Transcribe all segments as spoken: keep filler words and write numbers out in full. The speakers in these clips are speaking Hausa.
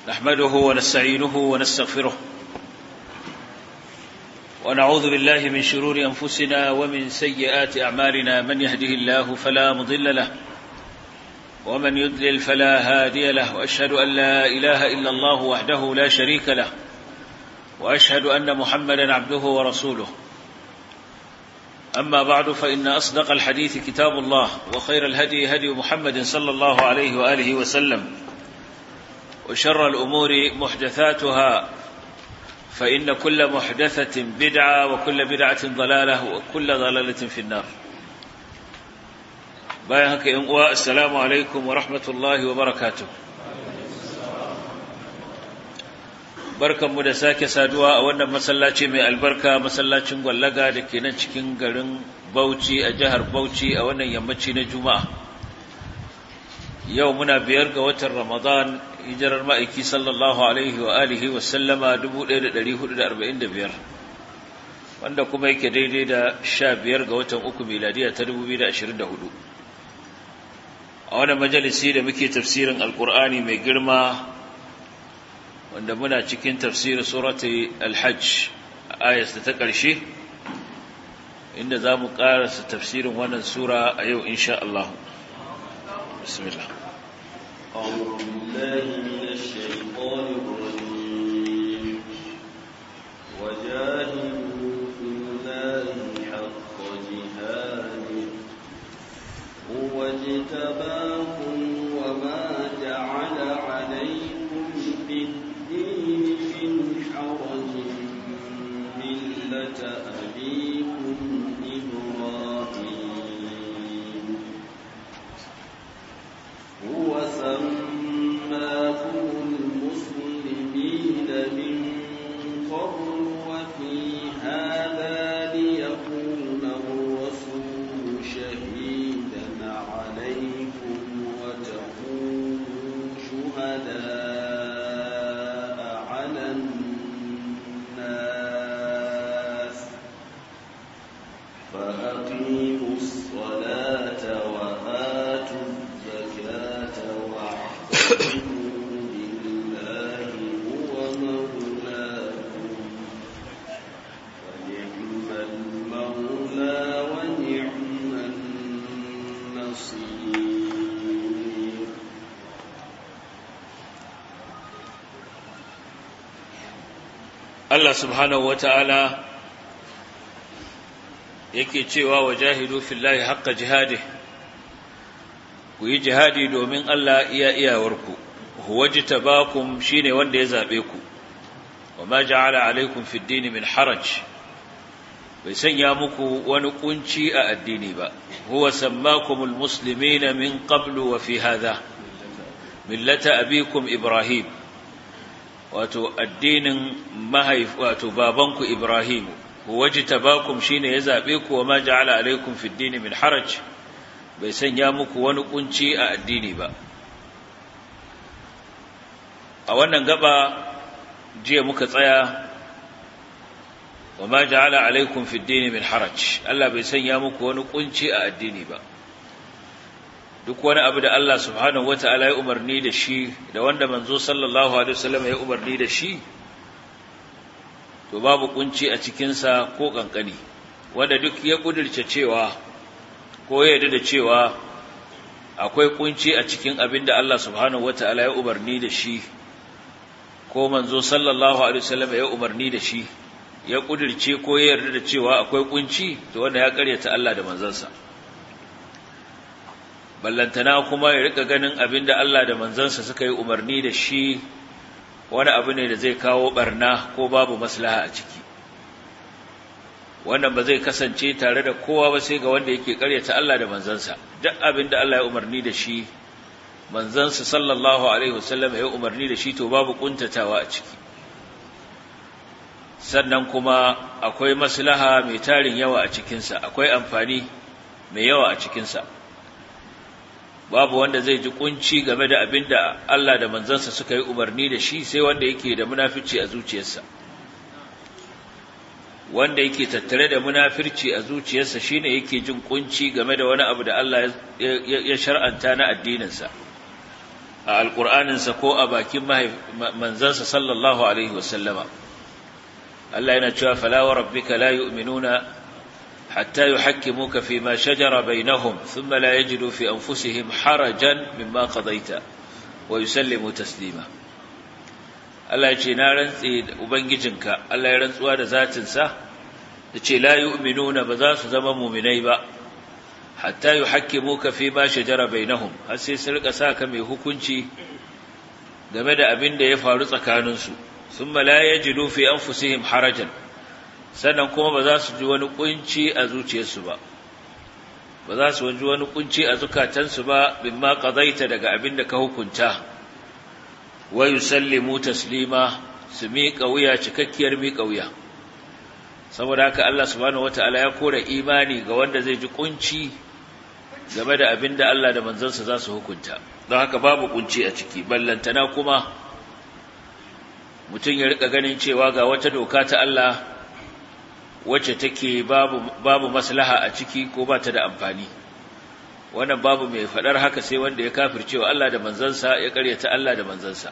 نحمده ونستعينه ونستغفره ونعوذ بالله من شرور أنفسنا ومن سيئات أعمالنا من يهده الله فلا مضل له ومن يضلل فلا هادي له وأشهد أن لا إله إلا الله وحده لا شريك له وأشهد أن محمدا عبده ورسوله أما بعد فإن أصدق الحديث كتاب الله وخير الهدي هدي محمد صلى الله عليه وآله وسلم وشر الأمور محدثاتها فإن كل محدثة بدعة وكل بدعة ضلالة وكل ضلالة في النار. بايهك إنقواء السلام عليكم ورحمة الله وبركاته. بركة مدساك سادوا أولا مسلاتي من البركة مسلاتي مغلقة لكينا چكين غرن بوچي أجهر بوچي أولا يمتشي نجمع يومنا بيرغ وتر رمضان hijirar ma'aiki sallallahu alaihi wa alihi wa sallama dubu ɗaya da ɗari hudu da arba'in da biyar wanda kuma yake daidai da sha biyar ga watan uku miladiya ta dubu biyu da ashirin da hudu a wani majalisi da muke tafsirin alkur'ani mai girma wanda muna cikin tafsirin surati alhajj a ayas da ta ƙarshe inda za mu ƙarasa tafsirin wannan sura a yau insha Allah. bismillah. أعوذ بالله من الشيطان الرجيم وجاهدوا في الله حق جهاده هو اجتباكم وما جعل عليكم في الدين من حرج ملة أبيكم إبراهيم هو سماكم المسلمين من قبل وفي هذا ليكون الرسول شهيدا عليكم وتكونوا شهداء على الناس فأقيموا الصلاة وآتوا الزكاة واعتصموا بالله هو مولاكم ونعم المولى ونعم النصير. Allah subhanahu wa ta'ala yake cewa wajahidu fillahi haqqa jihadihi, ku yi jihadi domin Allah iya iyawarku, huwa jitabakum shine wanda ya zabe ku, wa ma ja'ala alaikum fid dini min haraj, bai sanya muku wani kunci a addini ba, huwa sammakumul muslimina min qablu wa fi hadha millata abikum Ibrahim, wato addinin mahaif wato babanku Ibrahim, huwa jitabakum shine ya zabe ku, wa ma ja'ala alaikum fid dini min haraj, bai sanya muku wani kunci a addini ba. A wannan gaba jiya muka tsaya wa ma ja'ala alaikum fid dini min haraj, Allah bai sanya muku wani kunci a addini ba. Duk wani abu da Allah subhanahu wata'ala ya umarni da shi da wanda manzo sallallahu alaihi wasallam ya umarni da shi, to babu kunci a cikin sa ko kankani. Wanda duk ya kudirce cewa ko ya yarda da cewa akwai kunci a cikin abin da Allah subhanahu wata'ala ya umarni da shi ko manzo sallallahu alaihi wasallam ya umarni da shi, ya kudirce ko ya yarda da cewa akwai kunci, to wanda ya karyata Allah da manzansa. Ballantana kuma ya rika ganin abin da Allah da manzansa suka yi umarni da shi wani abu ne da zai kawo barna ko babu maslaha a ciki. Wannan ba zai kasance tare da kowa ba sai ga wanda yake karyata Allah da manzansa. Duk abin da Allah ya umarni da shi, manzansa sallallahu alaihi wasallam ya umarni da shi, to babu kuntatawa a ciki. Sannan kuma akwai maslaha mai tarin yawa a cikinsa, akwai amfani mai yawa a cikinsa. Babu wanda zai ji kunci game da abin da Allah da manzansa suka yi umarni da shi sai wanda yake da munafici a zuciyarsa. wanda yake tattare da munafirci a zuciyarsa shine yake jin kunci game da wani abu da Allah ya shar'anta na addininsa a alqur'aninsa ko a bakin manzansa sallallahu alaihi wasallama Allah yana cewa fala wa rabbika la yu'minuna حتى يحكموك فيما شجر بينهم ثم لا يجدوا في أنفسهم حرجا مما قضيت ويسلموا تسليما Allah ya ce na rantsi da ubangijinka Allah ya rantsuwa da zatinsa yace la yu'minuna ba za su zama mu'minai ba hatta yuhakkimuka fi ma shajara bainahum har sai su rika saka mai hukunci game da abin da ya faru tsakaninsu thumma la yajidu fi anfusihim harajan sannan kuma ba za su ji wani kunci a zuciyarsu ba ba za su ji wani kunci a zukatansu ba bimma qadaita daga abin da ka hukunta wa yusallimu taslima su miƙa wuya cikakkiyar miƙa wuya saboda haka Allah subhanahu wataala ya kora imani ga wanda zai ji kunci game da abin da Allah da manzansa za su hukunta don haka babu kunci a ciki ballantana kuma mutum ya rika ganin cewa ga wata doka ta Allah wacce take babu babu maslaha a ciki ko ba ta da amfani wannan babu mai fadar haka sai wanda ya kafircewa Allah da manzansa ya karyata Allah da manzansa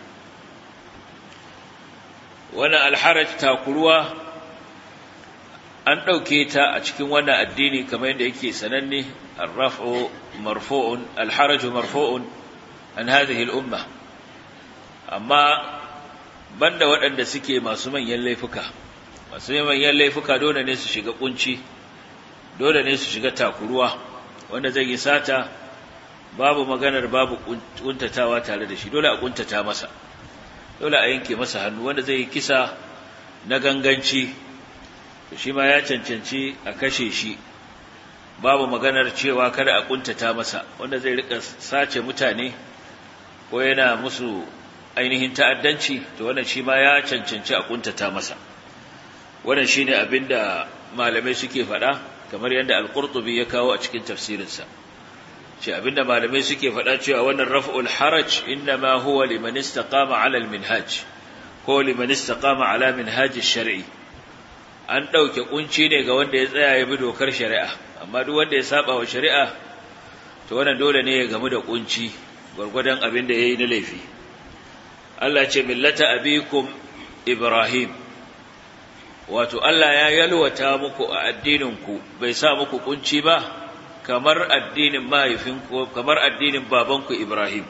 wannan alharaj takuruwa an dauke ta a cikin wannan addini kamar yadda yake sananne arrafu marfu'un alharaj marfu'un an hadhihi al-umma amma banda waɗanda suke masu manyan laifuka masu manyan laifuka dole ne su shiga kunci dole ne su shiga takuruwa wanda zai yi sata babu maganar babu kuntatawa tare da shi dole a kuntata masa dole a yanke masa hannu wanda zai yi kisa na ganganci shi ma ya cancanci a kashe shi babu maganar cewa kada a kuntata masa wanda zai rika sace mutane ko yana musu ainihin ta'addanci to wannan shi ma ya cancanci a kuntata masa wannan shine abinda malamai suke faɗa kamar yadda al-Qurtubi ya kawo a cikin tafsirinsa ce abinda malamai suke faɗa cewa wannan raf'ul haraj inma huwa liman istaqama 'ala al-minhaj ko liman istaqama 'ala minhaj ash-shar'i an dauke kunci ne ga wanda ya tsaya ya bi dokar shari'a amma duk wanda ya saba wa shari'a to wannan dole ne ya gamu da kunci gurgurdan abinda yayi na laifi Allah ce millata abikum Ibrahim wato Allah ya yalwata muku a addininku bai sa muku kunci ba kamar addinin mahaifinku kamar addinin babanku Ibrahim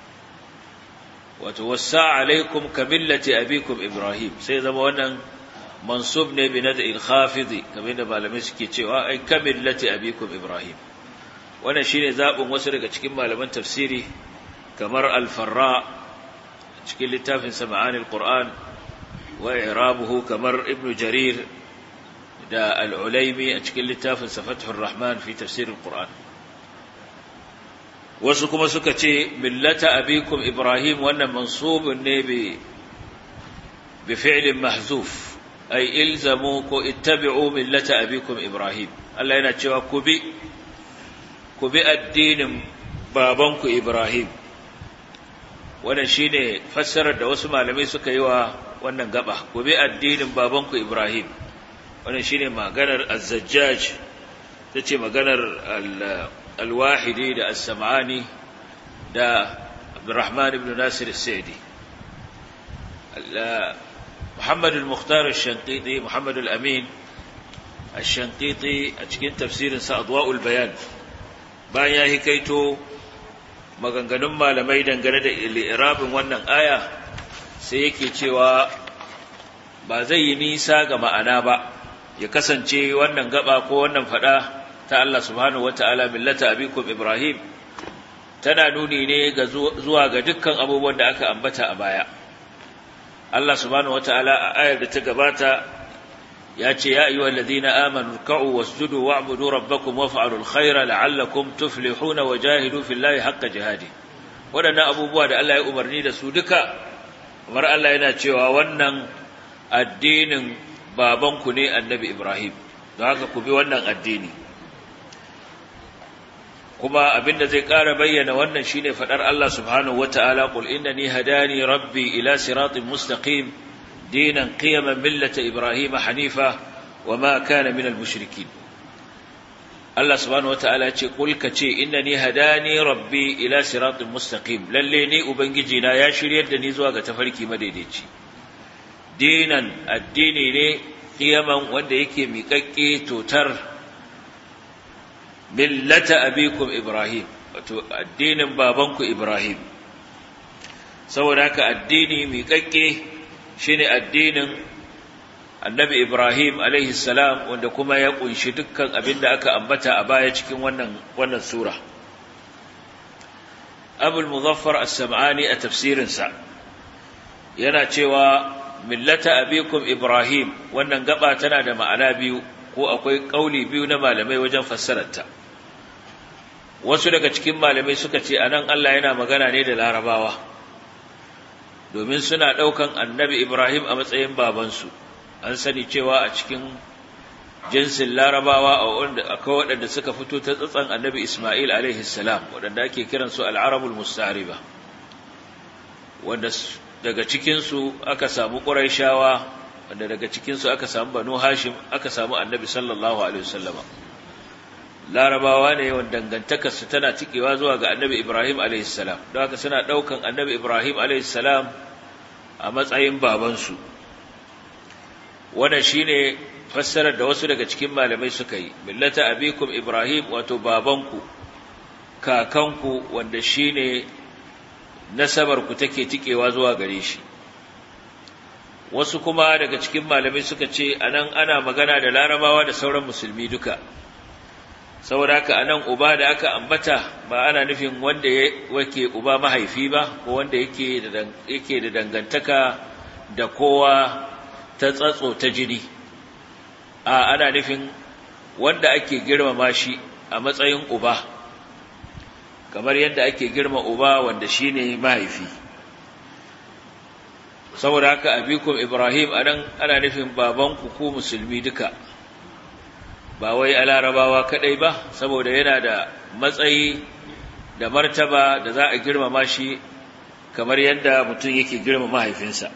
wato wasa alaikum kamillati abikum Ibrahim sai zama wannan mansub ne bi nad'il khafidi kamar da malamai suke cewa ai kamillati abikum Ibrahim wannan shine zabin wasu daga cikin malaman tafsiri kamar al-Farra cikin littafin Sama'anil Qur'an وإعرابه كمر ابن جرير دا العليمي أشكل لتاف فتح الرحمن في تفسير القرآن وسكما سكتي ملة أبيكم إبراهيم وأن منصوب النبي بفعل محذوف أي إلزموك اتبعوا ملة أبيكم إبراهيم الله ينتشوى كبي كبي الدين بابنك إبراهيم wannan shine fassarar da wasu malamai suka yi wa wannan gaba ku bi addinin babanku Ibrahim wannan shine maganar Az-Zajjaj tace maganar Al-Wahidi da As-Sam'ani da Abdurrahman ibn Nasir As-Sa'di Muhammad al-Mukhtar Ash-Shanqiti Muhammad al-Amin Ash-Shanqiti a cikin tafsirin sa Adwa'ul Bayan bayan ya hikaito maganganun malamai dangane da irabin wannan aya sai yake cewa ba zai yi nisa ga ma'ana ba ya kasance wannan gaba ko wannan fada ta Allah subhanahu wataala millata abikum Ibrahim tana nuni ne ga zuwa ga dukkan abubuwan da aka ambata a baya Allah subhanahu wataala a ayar da ta gabata ya ce ya ayyuhal ladina amanu ruk'u wasjudu wa'budu rabbakum waf'alul khayra la'allakum tuflihuna wajahidu fillahi haqqa jihadi wadannan abubuwa da Allah ya umarni da su duka kamar Allah yana cewa wannan addinin babanku ne annabi Ibrahim don haka ku bi wannan addini kuma abinda zai ƙara bayyana wannan shine fadar Allah subhanahu wataala qul innani hadani rabbi ila siratin mustaqim دينا قيما ملة إبراهيم حنيفا وما كان من المشركين Allah subhanahu wataala ya ce kul ka ce innani hadani rabbi ila siratin mustaqim lalle ni ubangiji na ya shiryar da ni zuwa ga tafarki madaidaici dinan addini ne qiyaman wanda yake miƙaƙƙe totar millata abikum ibrahim wato addinin babanku ibrahim saboda haka addini miƙaƙƙe shine addinin annabi ibrahim alaihi salam wanda kuma ya kunshi dukkan abin da aka ambata a baya cikin wannan wannan sura abul muzaffar as-sam'ani a tafsirinsa yana cewa millata abikum ibrahim wannan gaba tana da ma'ana biyu ko akwai kauli biyu na malamai wajen fassararta wasu daga cikin malamai suka ce anan Allah yana magana ne da larabawa domin suna daukan annabi ibrahim a matsayin babansu an sani cewa a cikin jinsin larabawa akwai waɗanda suka fito ta tsatsan annabi isma'il alaihi salam waɗanda ake kiransu al'arabul musta'riba wanda daga cikinsu aka samu ƙuraishawa wanda daga cikinsu aka samu banu hashim aka samu annabi sallallahu alaihi wasallama larabawa ne wanda dangantakarsu tana tikewa zuwa ga annabi ibrahim alaihi salam don haka suna ɗaukan annabi ibrahim alaihi salam a matsayin babansu wannan shine fassarar da wasu daga cikin malamai suka yi millata abikum ibrahim wato babanku kakanku wanda shine nasabar ku take tikewa zuwa gare shi wasu kuma daga cikin malamai suka ce anan ana magana da larabawa da sauran musulmi duka saboda haka anan uba da aka ambata ba ana nufin wanda yake uba mahaifi ba ko wanda yake da yake da dangantaka da kowa ta tsatso ta jini a ana nufin wanda ake girmama shi a matsayin uba kamar yadda ake girma uba wanda shine mahaifi saboda haka abikum ibrahim anan ana nufin babanku ku musulmi duka ba wai a larabawa kadai ba saboda yana da matsayi da martaba da za a girmama shi kamar yadda mutum yake girma mahaifinsa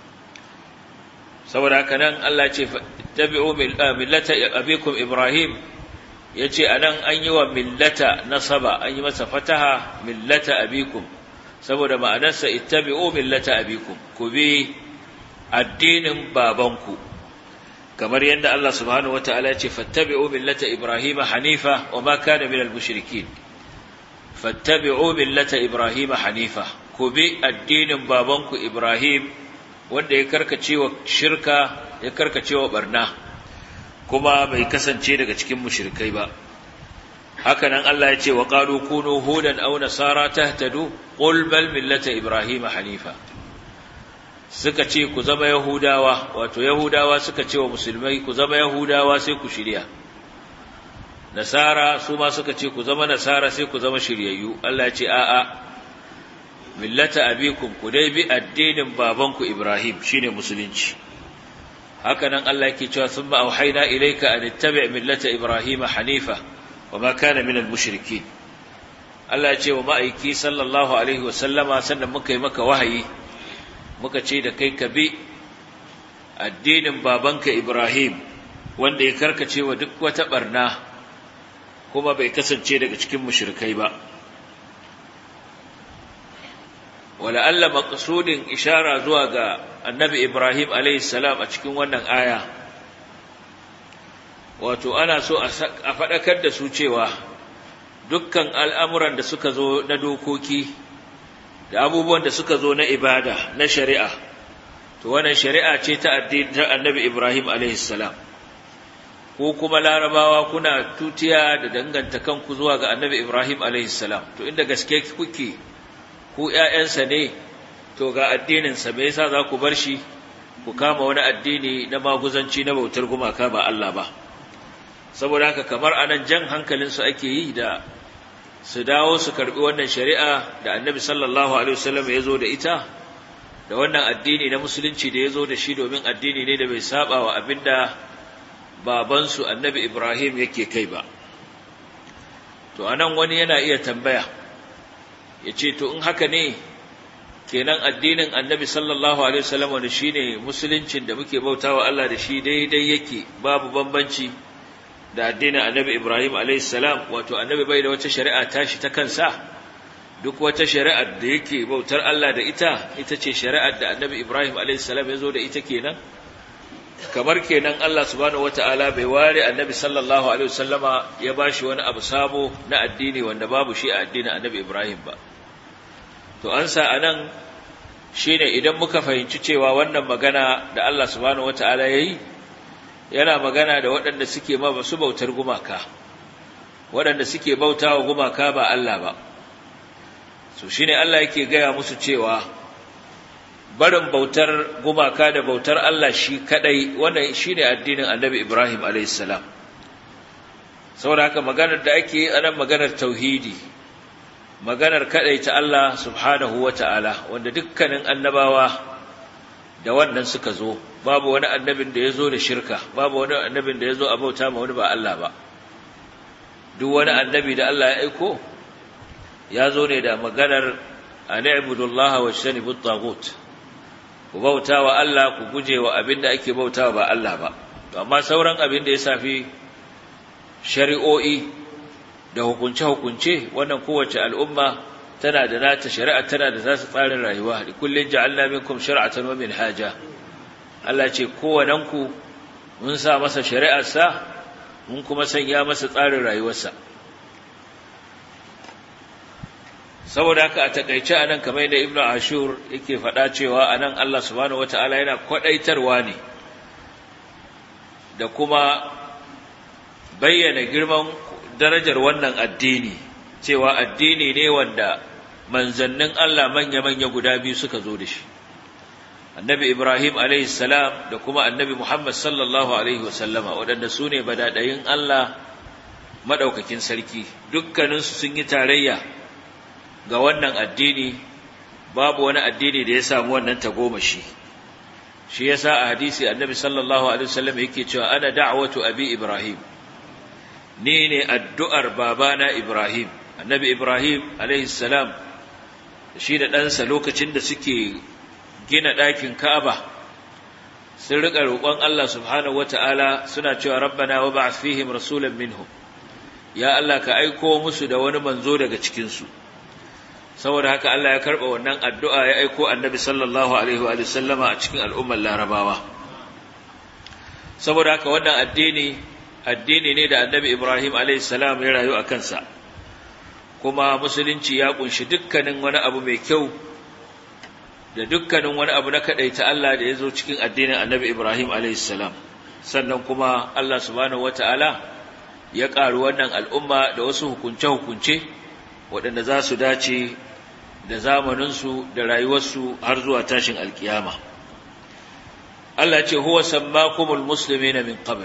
saboda haka nan Allah ce tabi'u millata abikum ibrahim yace anan an yi wa millata nasaba an yi masa fataha millata abikum saboda ma'anarsa ittabi'u millata abikum ku bi addinin babanku kamar yadda Allah subhanahu wataala yace fattabi'u millata ibrahima hanifa wama kana minal mushrikeen fattabi'u millata ibrahima hanifa ku bi addinin babanku ibrahim wanda ya karkace wa shirka ya karkace wa barna kuma bai kasance daga cikin mushrikai ba haka nan Allah ya ce wa qalu kunu hudan aw nasara tahtadu qul bal millata ibrahima hanifa suka ce ku zama yahudawa wato yahudawa suka ce wa musulmai ku zama yahudawa sai ku shirya nasara su ma suka ce ku zama nasara sai ku zama shiryayyu Allah ya ce a'a millata abikum ku dai bi addinin babanku Ibrahim shine musulunci haka nan Allah yake cewa thumma auhayna ilayka an ittabi' millata Ibrahim hanifa wama kana minal mushrikeen Allah ya ce wa ma'aiki sallallahu alaihi wa sallama sannan muka yi maka wahayi muka ce da kai ka bi addinin babanka Ibrahim wanda ya karkace wa duk wata barna kuma bai kasance daga cikin mushrikai ba ولعل مقصود إشارة زواج النبي إبراهيم عليه السلام أتكلم wannan aya wato ana so a faɗakar da su cewa dukkan al'amuran da suka zo na dokoki da abubuwan da suka zo na ibada na shari'a to wannan shari'a ce ta addinin annabi Ibrahim alaihi salam ko kuma larabawa kuna tutiya da danganta kanku zuwa ga annabi Ibrahim alaihi salam to inda gaske kuke ku ƴaƴansa ne to ga addininsa me yasa za ku bar shi ku kama wani addini na maguzanci na bautar gumaka ba Allah ba saboda haka kamar anan jan hankalinsu ake yi da su dawo su karbi wannan shari'a da annabi sallallahu alaihi wasallam ya zo da ita da wannan addini na musulunci da ya zo da shi domin addini ne da bai saba wa abinda babansu annabi Ibrahim yake kai ba to anan wani yana iya tambaya ya ce to in haka ne kenan addinin annabi sallallahu alaihi wasallam wanda shine musuluncin da muke bautawa Allah da shi daidai yake babu bambanci da addinin annabi Ibrahim alayhis salam, wato annabi bai da wata shari'a tashi ta kansa, duk wata shari'ar da yake bautar Allah da ita ita ce shari'ar da annabi Ibrahim alayhis salam ya zo da ita kenan. Kamar kenan Allah subhanahu wata'ala bai ware annabi sallallahu alaihi wasallama ya bashi wani abu sabo na addini wanda babu shi a addinin annabi Ibrahim ba. To an sa anan shine idan muka fahimci cewa wannan magana da Allah subhanahu wata'ala yayi yana magana da waɗanda suke ma basu bautar gumaka, waɗanda suke bautawa gumaka ba Allah ba. So shine Allah yake gaya musu cewa barin bautar gumaka da bautar Allah shi kadai wannan shine addinin Annabi Ibrahim alayhis salam. Saboda haka maganar da ake yi anan maganar tauhidi, maganar kadai ta Allah subhanahu wataala, wanda dukkanin annabawa da wannan suka zo. Babu wani annabin da yazo da shirka, babu wani annabin da yazo a bauta ma wani ba Allah ba. Duk wani annabi da Allah ya aiko ya zo ne da maganar ani'budullaha wajtanibut taghut, ku bauta wa Allah, ku guje wa abin da ake bauta ba Allah ba. To amma sauran abin da ya safi shari'o'i da hukunce-hukunce, wannan kowace al'umma tana da nata shari'a, tana da zasu tsarin rayuwa. Kullun ja'alna minkum shir'atan wa minhaja. Allah ce kowananku mun sa masa shari'arsa, mun kuma sanya masa tsarin rayuwarsa. Saboda haka a takeice anan kamar yadda Ibn Ashur yake faɗa cewa anan Allah subhanahu wataala yana kwadaitarwa ne da kuma bayyana girman darajar wannan addini, cewa addini ne wanda manzannin Allah manya-manya guda biyu suka zo da shi, Annabi Ibrahim alayhis salam da kuma Annabi Muhammad sallallahu alaihi wasallama, waɗanda su ne badadayin Allah madaukakin sarki. Dukkaninsu sun yi tarayya ga wannan addini, babu wani addini da ya samu wannan tagomashi. Shi yasa a hadisi Annabi sallallahu alaihi wasallam yake cewa ana da'watu abi Ibrahim, ni ne addu'ar babana Ibrahim. Annabi Ibrahim alaihi salam shi da ɗansa lokacin da suke gina ɗakin Ka'aba sun riƙa roƙon Allah subhanahu wata'ala suna cewa rabbana wa ba'ath fihim rasulan minhum, ya Allah ka aiko musu da wani manzo daga cikin su. Saboda haka Allah ya karba wannan addu'a ya aiko Annabi sallallahu alaihi wa sallama a cikin al'ummar Larabawa. Saboda haka wannan addini addini ne da Annabi Ibrahim alaihi salam ya rayu a kansa, kuma musulunci ya kunshi dukkanin wani abu mai kyau da dukkanin wani abu na kadaita Allah da ya zo cikin addinin Annabi Ibrahim alaihi salam. Sannan kuma Allah subhanahu wataala ya ƙaru wannan al'umma da wasu hukunce-hukunce waɗanda za su dace da zamaninsu da rayuwarsu har zuwa tashin alkiyama. Allah ce huwa sammakumul muslimina min qabl,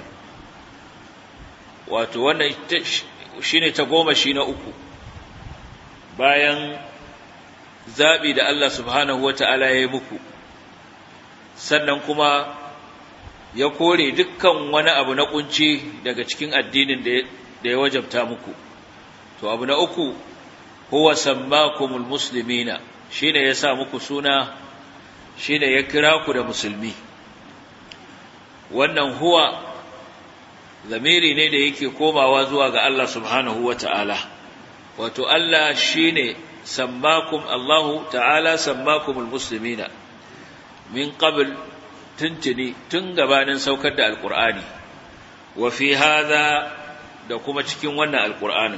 wato wannan shine ta goma shi na uku bayan zabi da Allah subhanahu wata'ala ya yi muku, sannan kuma ya kore dukkan wani abu na kunci daga cikin addinin da ya wajabta muku. To abu na uku, huwa sammakumul muslimina, shine ya sa muku suna, shine ya kira ku da musulmi. Wannan huwa zamiri ne da yake komawa zuwa ga Allah subhanahu wata'ala, wato Allah shine sammakum, Allahu ta'ala sammakumul muslimina min qabl, tuntuni tun gabanin saukar da alqur'ani, wa fi hadha, da kuma cikin wannan alqur'anin.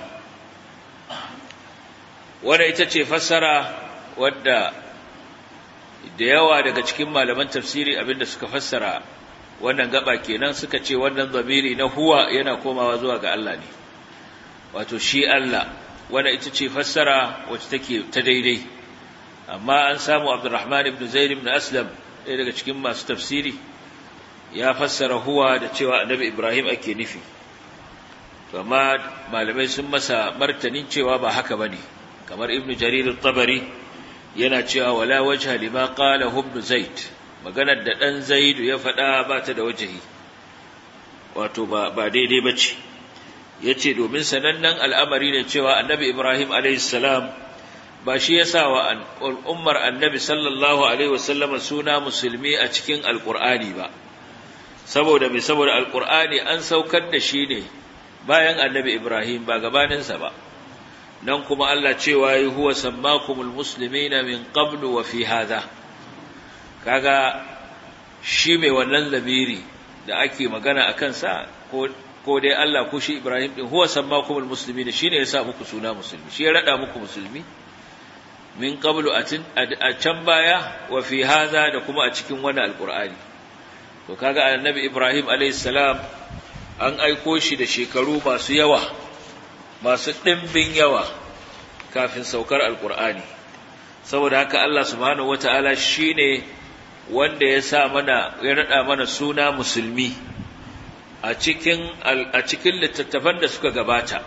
Wadda ita ce fassara wadda da yawa daga cikin malaman tafsiri abinda suka fassara wannan gaba kenan, suka ce wannan zamiri na huwa yana komawa zuwa ga Allah ne, wato shi Allah. Wadda ita ce fassara wacce take ta daidai, amma an samu Abdurrahman ibn Zaid ibn Aslam, ɗaya daga cikin masu tafsiri, ya fassara huwa da cewa Annabi Ibrahim ake nufi. To amma malamai sun masa martanin cewa ba haka bane, kamar Ibn Jarir al-Tabari yana cewa wala wajha lima qala ibn Zaid, maganar da dan Zaid ya faɗa ba ta da wajahi, wato ba ba daidai bace. Yace domin sanannen al'amari ne cewa Annabi Ibrahim alayhi salam ba shi yasa wa ummar Annabi sallallahu alaihi wasallam suna musulmi a cikin alqur'ani ba, saboda me saboda alqur'ani an saukar da shi ne bayan annabi Ibrahim ba gabaninsa ba nan kuma Allah cewa yi huwa sammakumul muslimina min qablu wa fi hadha kaga shi mai wannan lamiri da ake magana akan sa ko ko dai Allah ko shi Ibrahim din huwa sammakumul muslimina shine ya sa muku suna musulmi shi ya rada muku musulmi min qablu atin a can baya wa fi hadha da kuma a cikin wannan alqur'ani to kaga annabi Ibrahim alayhis salam an aiko shi da shekaru masu yawa masu dimbin yawa kafin saukar alqur'ani saboda haka Allah subhanahu wataala shine wanda ya sa mana ya rada mana suna musulmi a cikin a cikin littattafan da suka gabata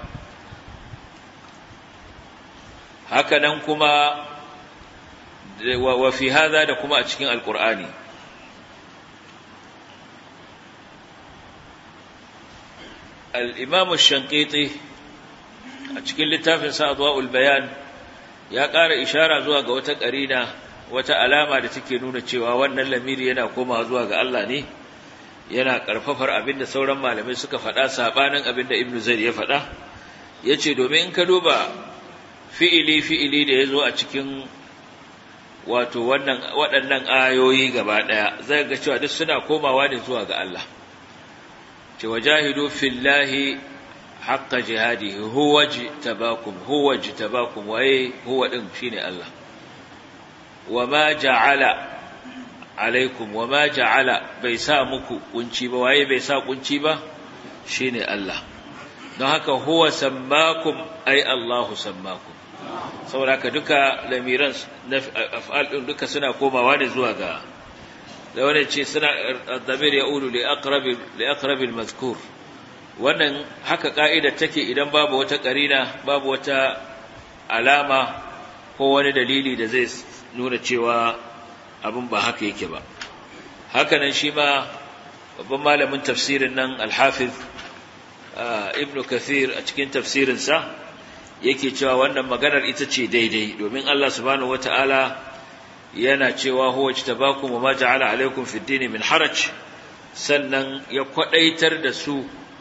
haka nan kuma wa fi hadha da kuma a cikin alqur'ani al-imam ash-shanqiti a cikin littafin sa adwa'ul bayan ya ƙara ishara zuwa ga wata ƙarina wata alama da take nuna cewa wannan lamiri yana komawa zuwa ga Allah ne yana ƙarfafar abinda sauran malamai suka faɗa sabanin abinda ibnu zaid ya faɗa yace domin in ka duba fi'ili fi'ili da yazo a cikin wato wannan waɗannan ayoyi gaba ɗaya zai ga cewa duk suna komawa ne zuwa ga Allah ce wajahidu fillahi haqqa jihadihi huwa jtabakum huwa jtabakum waye huwa din shine Allah wama ja'ala alaikum wama ja'ala bai sa muku kunci ba waye bai sa kunci ba shine Allah don haka huwa sammakum ay Allahu sammakum saboda haka duka lamiran af'al din duka suna komawa ne zuwa ga da wannan ce suna damir ya'ulu li aqrabi li aqrabi al-mazkur wannan haka ka'idar take idan babu wata karina babu wata alama ko wani dalili da zai nuna cewa abin ba haka yake ba hakanan shi ma babban malamin tafsirin nan al-hafiz ibnu kathir a cikin tafsirinsa yake cewa wannan maganar ita ce daidai domin Allah subhanahu wataala yana cewa huwa jtabakum wa ma ja'ala alaykum fid din min haraj sannan ya kwadaitar da su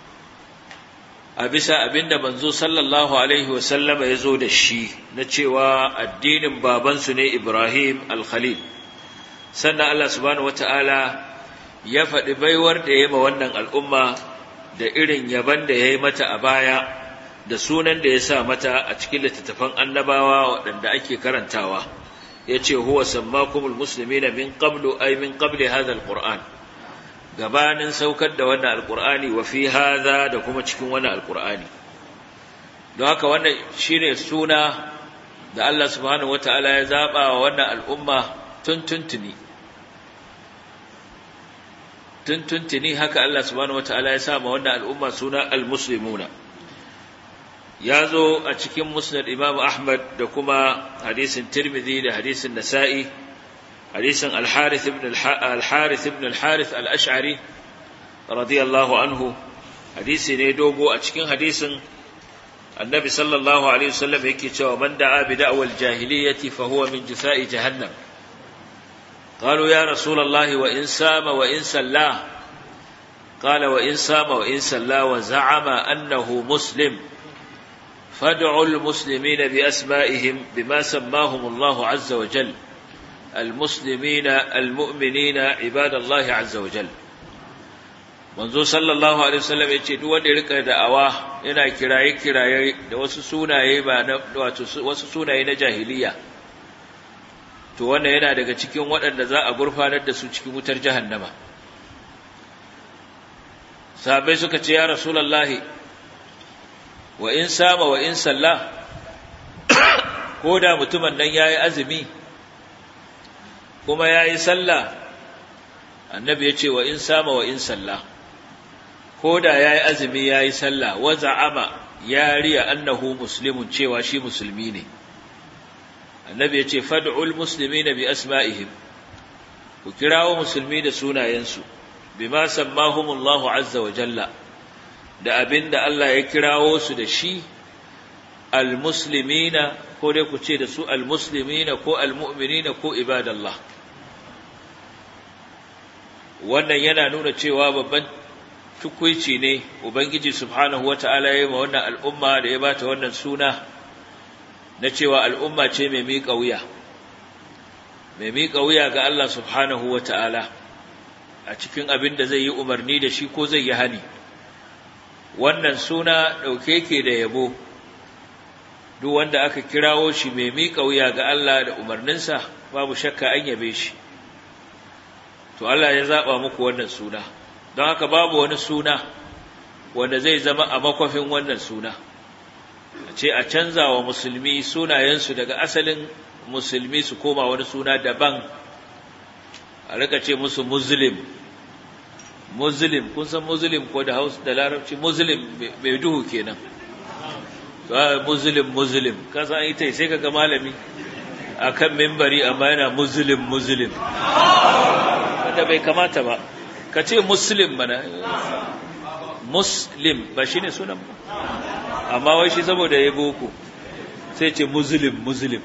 a bisa abinda manzo sallallahu alaihi wa sallama yazo da shi na cewa addinin babansu ne Ibrahim al-Khalil sannan Allah subhanahu wataala ya faɗi baiwar da yayi ma wannan al'umma da irin yaban da yayi mata a baya da sunan da ya sa mata a cikin littattafan annabawa waɗanda ake karantawa yace huwa sammakumul muslimina min qablu ay min qabli hadha alquran gabanin saukar da wannan alqurani wa fi hadha da kuma cikin wannan alqurani don haka wannan shine suna da Allah subhanahu wataala ya zaba wa wannan al'umma tuntuntuni tuntuntuni haka Allah subhanahu wataala ya sa ma wannan al'umma suna almuslimuna yazo a cikin musnad Imam Ahmad da kuma hadisin Tirmidhi da hadisin Nasa'i hadisin Al-Harith ibn Al-Harith ibn Al-Harith Al-Ash'ari radiyallahu anhu hadisi ne dogo a cikin hadisin Annabi sallallahu alaihi wasallam yake cewa man da'a bi da'wal jahiliyyati fa huwa min jitha'i jahannam qalu ya rasulullah wa in sama wa in salla qala wa in sama wa in salla wa za'ama annahu muslim فادعوا المسلمين بأسمائهم بما سماهم الله عز وجل المسلمين المؤمنين عباد الله عز وجل منذ صلى الله عليه وسلم yace duk wanda ya rika da'awa yana kiraye kiraye da wasu sunaye ba na wato wasu sunaye na jahiliya to wannan yana daga cikin waɗanda za a gurfanar da su cikin wutar jahannama sahabbai suka ce ya rasulullahi wa in sama wa in salla ko da mutumin nan yayi azumi kuma yayi sallah annabi yace wa in sama wa in salla ko da yayi azumi yayi sallah wa za'ama ya riya annahu muslimun cewa shi musulmi ne annabi yace fad'ul muslimina bi asma'ihim ku kirawo musulmi da sunayensu bima sammahumullahu azza wa jalla da abinda Allah ya kirawo su da shi almuslimina ko dai ku ce da su almuslimina ko almu'minina ko ibadallah wannan yana nuna cewa babban tukuici ne ubangiji subhanahu wata'ala ya yi ma wannan al'umma da ya bata wannan suna na cewa al'umma ce mai miƙa wuya mai miƙa wuya ga Allah subhanahu wata'ala a cikin abin da zai yi umarni da shi ko zai yi hani. Wannan suna ɗauke ke da yabo, duk wanda aka kirawo shi mai miƙa wuya ga Allah da umarninsa babu shakka an yabe shi. To Allah ya zaɓa muku wannan suna, don haka babu wani suna wanda zai zama a makwafin wannan suna. A ce a canza wa musulmi sunayensu daga asalin musulmi su koma wani suna daban, a rika ce musu muslim. Muslim, kun san muslim ko da Hausa da Larabci muslim mai duhu kenan. Ba muslim muslim, ka san ita sai kaga malami akan minbari amma yana muslim muslim. Wanda bai kamata ba. Ka ce muslim mana. Muslim ba shine sunan ba. Amma wai shi saboda ya boko sai ce muslim muslim.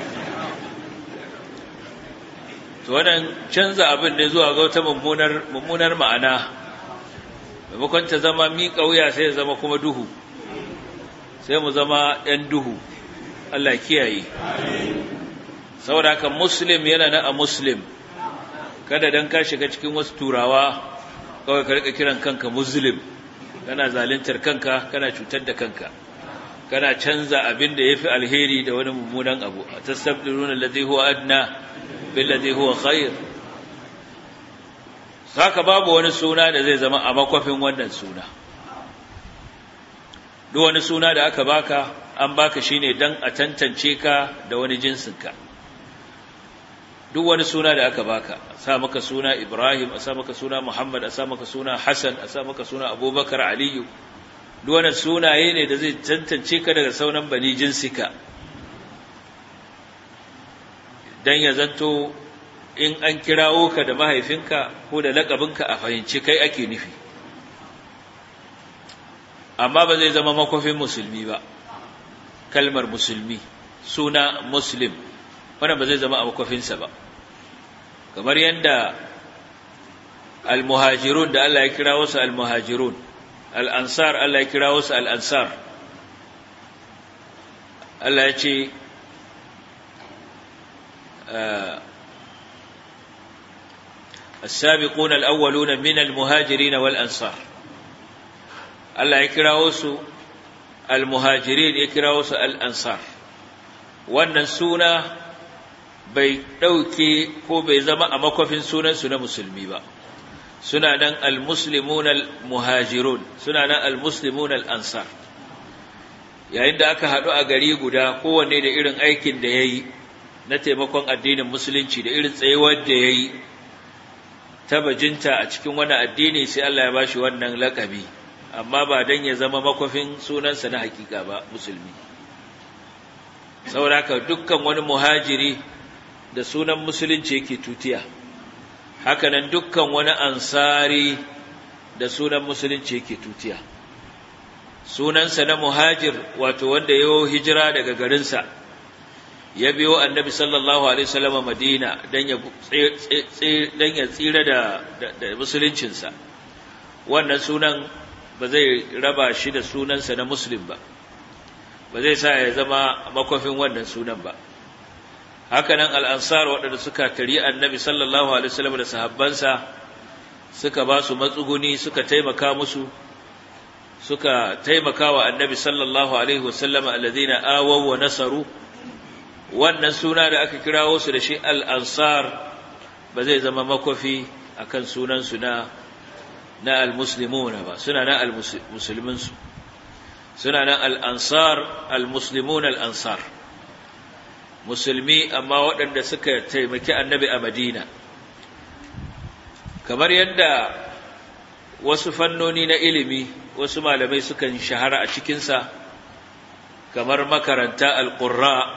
To wannan canza abin ne zuwa ga wata mummunar mummunar ma'ana, maimakon ta zama miƙa wuya sai ya zama kuma duhu, sai mu zama ɗan duhu. Allah kiyaye. Saboda haka muslim yana na a muslim, kada dan ka shiga cikin wasu turawa kawai ka rika kiran kanka muslim, kana zaluntar kanka, kana cutar da kanka, kana canza abin da yafi alheri da wani mummunan abu. Tasabbiluna alladhi huwa adna billadhi huwa khair. Saka babu wani suna da zai zama a makwafin wannan suna. Duk wani suna da aka baka an baka shine dan a tantance ka da wani jinsinka. Duk wani suna da aka baka, a sa maka suna Ibrahim, a sa maka suna Muhammad, a sa maka suna Hassan, a sa maka suna Abubakar, Aliyu. Duk wani sunaye ne da zai tantance ka daga sauran bani jinsika. Dan ya zanto in an kirawo ka da mahaifinka ko da laƙabinka a fahimci kai ake nufi, amma ba zai zama makwafin musulmi ba. Kalmar musulmi, suna muslim, wannan ba zai zama a makwafinsa ba. Kamar yadda al-muhajirun da Allah ya kirawo su al-muhajirun, al-ansar Allah ya kirawo su al-ansar. Allah ya ce السابقون الأولون من المهاجرين والأنصار. الله يكراوس المهاجرين يكراوس الأنصار. wannan suna bai ɗauke ko bai zama a makwafin sunansu na musulmi ba. Suna nan al-muslimun al-muhajirun, suna nan al-muslimun al-ansar. Yayin da aka haɗu a gari guda, kowanne da irin aikin da ya yi na taimakon addinin musulunci da irin tsayuwar da ya yi ta bajinta a cikin wani addini, sai Allah ya bashi wannan laƙabi, amma ba don ya zama makwafin sunansa na hakika ba musulmi. Saboda haka dukkan wani muhajiri da sunan musulunci yake tutiya, hakanan dukkan wani ansari da sunan musulunci yake tutiya. Sunansa na muhajir wato wanda ya yi hijira daga garinsa ya biyo annabi sallallahu alaihi wasallam Madina dan ya dan ya tsira da da musuluncinsa. Wannan sunan ba zai raba shi da sunansa na muslim ba, ba zai sa ya zama makwafin wannan sunan ba. Hakanan al-ansar waɗanda suka tari annabi sallallahu alaihi wasallam da sahabbansa, suka ba su matsuguni, suka taimaka musu, suka taimaka wa annabi sallallahu alaihi wasallam alladhina awaw wa nasaru. Wannan suna da aka kirawo su da shi al-ansar ba zai zama makwafi akan sunan su na na al-muslimuna ba. Suna na al-muslimin su, suna na al-ansar, al-muslimun al-ansar, musulmi amma waɗanda suka taimaki annabi a Madina. Kamar yadda wasu fannoni na ilimi wasu malamai sukan shahara a cikinsa, kamar makaranta al-qurra,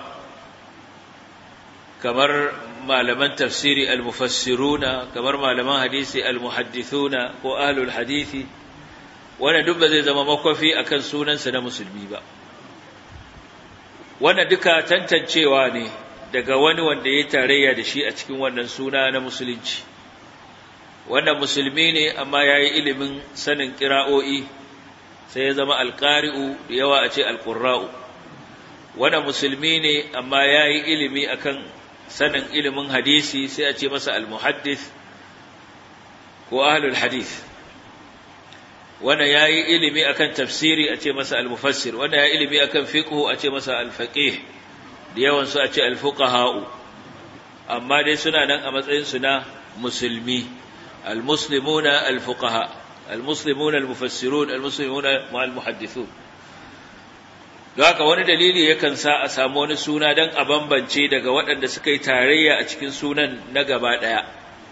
kamar malaman tafsiri al-mufassiruna, kamar malaman hadisi al-muhaddithuna ko ahlul hadisi, wannan duk ba zai zama makwafi akan sunansa na musulmi ba. Wannan duka tantancewa ne daga wani wanda ya tarayya da shi a cikin wannan suna na musulunci. wanda musulmi ne amma yayi ilimin sanin qira'o'i sai ya zama alqari'u da yawa a ce alqurra'u wanda musulmi ne amma yayi ilimi akan sanin ilimin hadisi sai a ce masa almuhaddith ko ahlul hadith wanda yayi ilimi akan tafsiri a ce masa almufassir wanda yayi ilimi akan fiqh a ce masa alfaqih da yawan su a ce alfuqaha amma dai suna nan a matsayin su na musulmi almuslimuna alfuqaha almuslimuna almufassirun almuslimuna almuhaddithun don haka wani dalili yakan sa a samu wani suna don a bambance daga waɗanda suka yi tarayya a cikin sunan na gaba ɗaya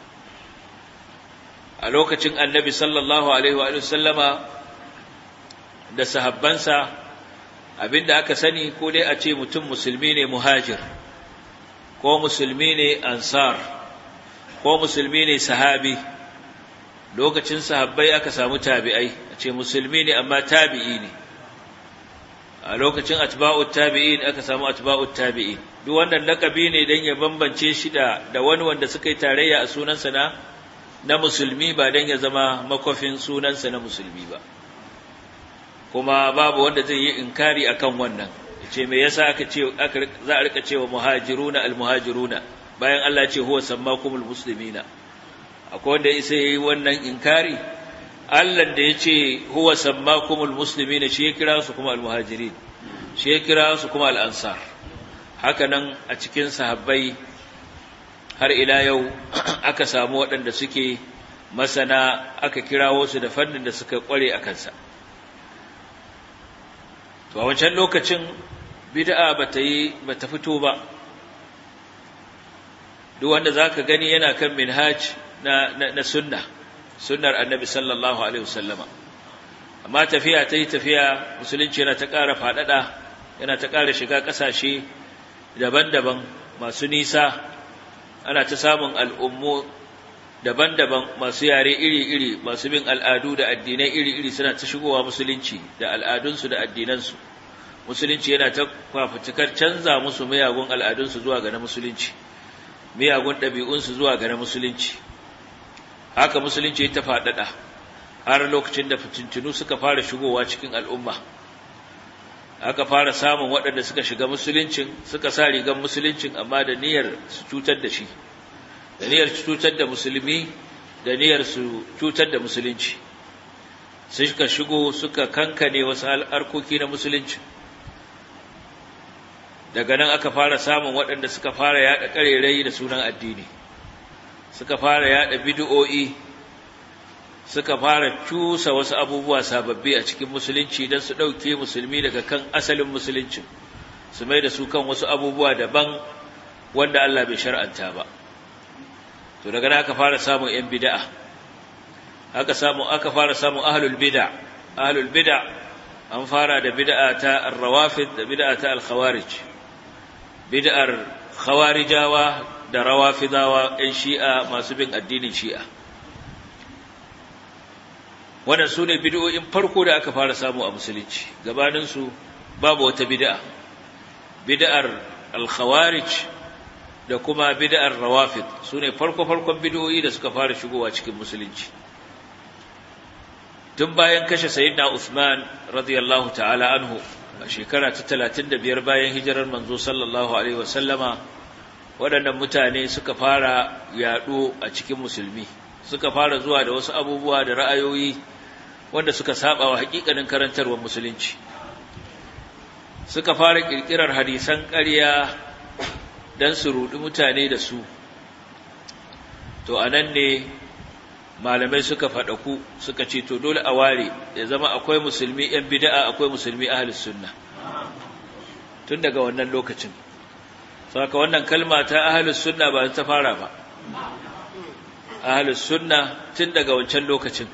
a lokacin annabi sallallahu alaihi wa sallama da sahabbansa abinda aka sani ko dai a ce mutum musulmi ne muhajir ko musulmi ne ansar ko musulmi ne sahabi lokacin sahabbai aka samu tabi'ai a ce musulmi ne amma tabi'i ne a lokacin atba'ut tabi'in aka samu atba'ut tabi'in duk wannan lakabi ne dan ya bambance shi da da wani wanda suka yi tarayya a sunansa na na musulmi ba dan ya zama makofin sunansa na musulmi ba kuma babu wanda zai yi inkari akan wannan yace me yasa aka ce aka za a rika cewa muhajiruna almuhajiruna bayan Allah ya ce huwa sammakumul muslimina akwai wanda sai yayi wannan inkari Allah da yace huwa sammakumul muslimina shi ya kira su kuma almuhajirin shi ya kira su kuma al-ansar haka nan a cikin sahabbai har ila yau aka samu waɗanda suke masana aka kirawo su da fannin da suka kware a kansa to a wancan lokacin bid'a bata yi bata fito ba duk wanda zaka gani yana kan minhaj na na, na sunna sunnar annabi sallallahu alaihi wasallama amma tafiya ta yi tafiya musulunci yana ta ƙara faɗaɗa yana ta ƙara shiga ƙasashe daban-daban masu nisa ana ta samun al'ummu daban-daban masu yare iri-iri masu bin al'adu da addinai iri-iri suna ta shigowa musulunci da al'adunsu da addinansu musulunci yana ta fafutukar canza musu miyagun al'adunsu zuwa ga na musulunci miyagun ɗabi'unsu zuwa ga na musulunci haka musulunci ta faɗaɗa har lokacin da fitintunu suka fara shigowa cikin al'umma aka fara samun waɗanda suka shiga musuluncin suka sa rigan musuluncin amma da niyyar su cutar da shi da niyyar su cutar da musulmi da niyyar su cutar da musulunci suka shigo suka kankane wasu harkoki na musulunci daga nan aka fara samun waɗanda suka fara yaɗa ƙarerai da sunan addini suka fara yaɗa bid'o'i suka fara cusa wasu abubuwa sababbi a cikin musulunci don su ɗauke musulmi daga kan asalin musulunci su mai da su kan wasu abubuwa daban wanda Allah bai shar'anta ba to daga nan aka fara samun ƴan bid'a aka samu aka fara samun ahlul bid'a ahlul bid'a an fara da bid'a ta ar-rawafid da bid'a ta al-khawarij bid'ar khawarijawa da rawafidawa ƴan shi'a masu bin addinin shi'a wannan su ne bid'o'in farko da aka fara samu a musulunci gabaninsu babu wata bid'a bid'ar al-khawarij da kuma bid'ar rawafid su ne farko-farkon bid'o'i da suka fara shigowa cikin musulunci tun bayan kashe sayyidina Uthman radiyallahu ta'ala anhu a shekara ta talatin da biyar bayan hijirar manzo sallallahu alaihi wasallama waɗannan mutane suka fara yaɗo a cikin musulmi suka fara zuwa da wasu abubuwa da ra'ayoyi wanda suka saba wa hakikanin karantarwar musulunci suka fara kirkirar hadisan ƙarya dan su rudi mutane da su to anan ne malamai suka faɗaku suka ce to dole a ware ya zama akwai musulmi ɗan bid'a akwai musulmi ahlus sunna tun daga wannan lokacin saka wannan kalma ta ahlus sunna ba ta fara ba ahlus sunna tun daga wancan lokacin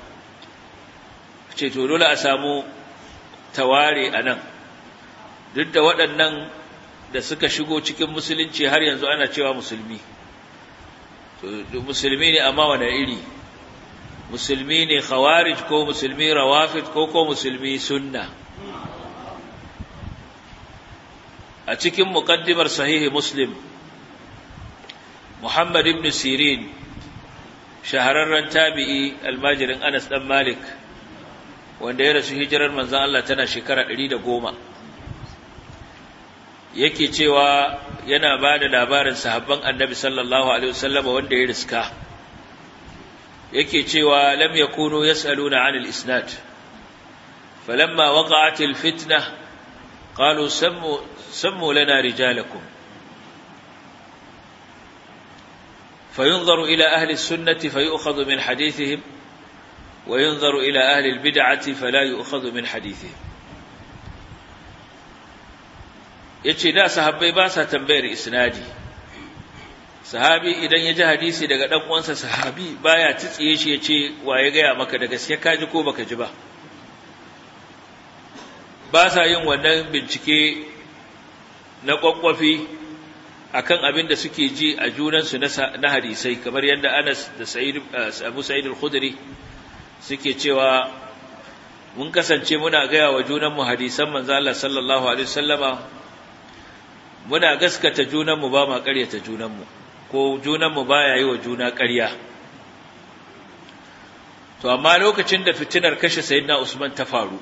ce to dole a samu taware anan duk da waɗannan da suka shigo cikin musulunci har yanzu ana cewa musulmi to musulmi ne amma wani iri musulmi ne khawarij ko musulmi rawafid ko ko musulmi sunna a cikin muqaddimar sahihi muslim Muhammad ibn Sirin shahararren tabi'i almajirin Anas dan Malik wanda ya rasu hijirar manzon Allah tana shekara ɗari da goma, yake cewa yana ba da labarin sahabban annabi sallallahu alaihi wasallam wanda ya riska, yake cewa lam yakunu yas'aluna 'anil isnad falamma waqa'at al-fitnah qalu sammu sammu lana rijalakum فينظر إلى أهل السنة فيؤخذ من حديثهم وينظر إلى أهل البدعة فلا يؤخذ من حديثهم. yace da sahabbai ba sa tambayar isnadi, sahabi idan ya ji hadisi daga dan uwansa sahabi baya tsiye shi yace wa ya gaya maka da gaske ka ji ko baka ji ba, ba sa yin wannan bincike na kwakwafi akan abin da suke ji a junansu na hadisai, kamar yadda Anas da Sa'id Abu Sa'id al-Khudri suke cewa mun kasance muna gaya wa junanmu hadisan manzo Allah sallallahu alaihi wasallama, muna gaskata junanmu ba ma ƙaryata junanmu, ko junanmu baya yi wa juna ƙarya. To amma lokacin da fitinar kashe Sayyidina Usman ta faru,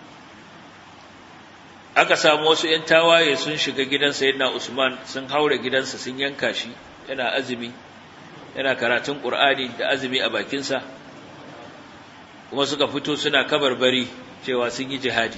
aka samu wasu ‘yan tawaye sun shiga gidan Sayyidina Usman, sun haura gidansa, sun yanka shi, yana azumi, yana karatun Ƙur'ani da azumi a bakinsa, kuma suka fito suna kabarbari cewa sun yi jihadi.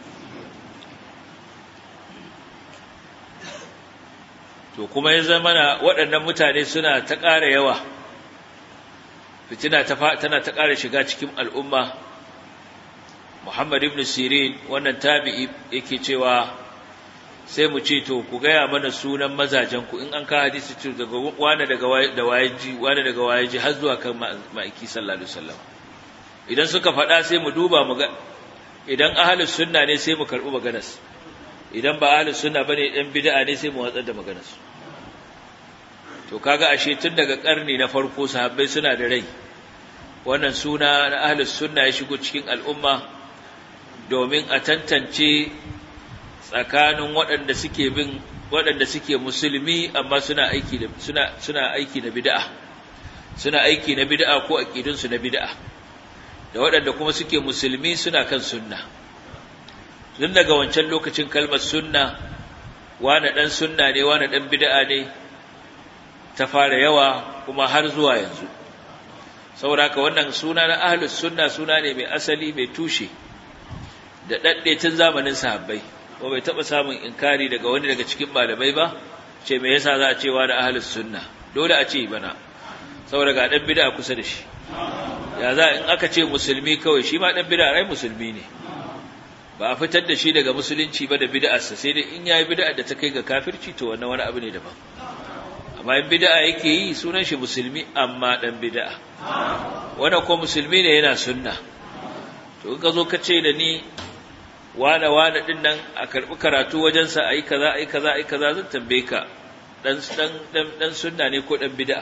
To kuma ya zama na waɗannan mutane suna ta ƙara yawa, fitina tana ta ƙara shiga cikin al'umma. Muhammad ibn Sirin wannan tabi'i yake cewa sai mu ce to ku gaya mana sunan mazajenku, in an ka hadisi ce daga wani daga da wayeji wani daga wayeji har zuwa kan ma'aiki sallallahu alaihi wasallam. Idan suka faɗa sai mu duba mu ga, idan ahlus sunna ne sai mu karɓi maganarsu, idan ba ahlus sunna bane ɗan bid'a ne sai mu watsar da maganarsu. To kaga ashe tun daga ƙarni na farko sahabbai suna da rai, wannan suna na ahlus sunna ya shigo cikin al'umma domin a tantance tsakanin waɗanda suke bin waɗanda suke musulmi amma suna aiki da suna suna aiki na bid'a suna aiki na bid'a ko aqidun su na bid'a, da waɗanda kuma suke musulmi suna kan sunna. Tun daga wancan lokacin kalmar sunna, wani dan sunna ne wani dan bid'a ne, ta fara yawa kuma har zuwa yanzu. Saboda haka wannan suna na ahlus sunna suna ne mai asali, mai tushe, da dadde tun zamanin sahabbai, ko bai taba samun inkari daga wani daga cikin malamai ba ce me yasa za a ce wa da ahlus sunna, dole a ce bana, saboda ga dan bid'a kusa da shi. Ya za in aka ce musulmi kawai, shi ma dan bid'a rai musulmi ne, ba a fitar da shi daga musulunci ba da bid'arsa, sai dai in yayi bid'a da ta kai ga kafirci to wannan wani abu ne daban. Amma in bid'a yake yi sunan shi musulmi amma dan bid'a, wannan ko musulmi ne yana sunna. To in ka zo ka ce da ni wane wane din nan a karbi karatu wajensa ayi kaza ayi kaza ayi kaza, zan tambaye ka dan dan dan sunna ne ko dan bid'a?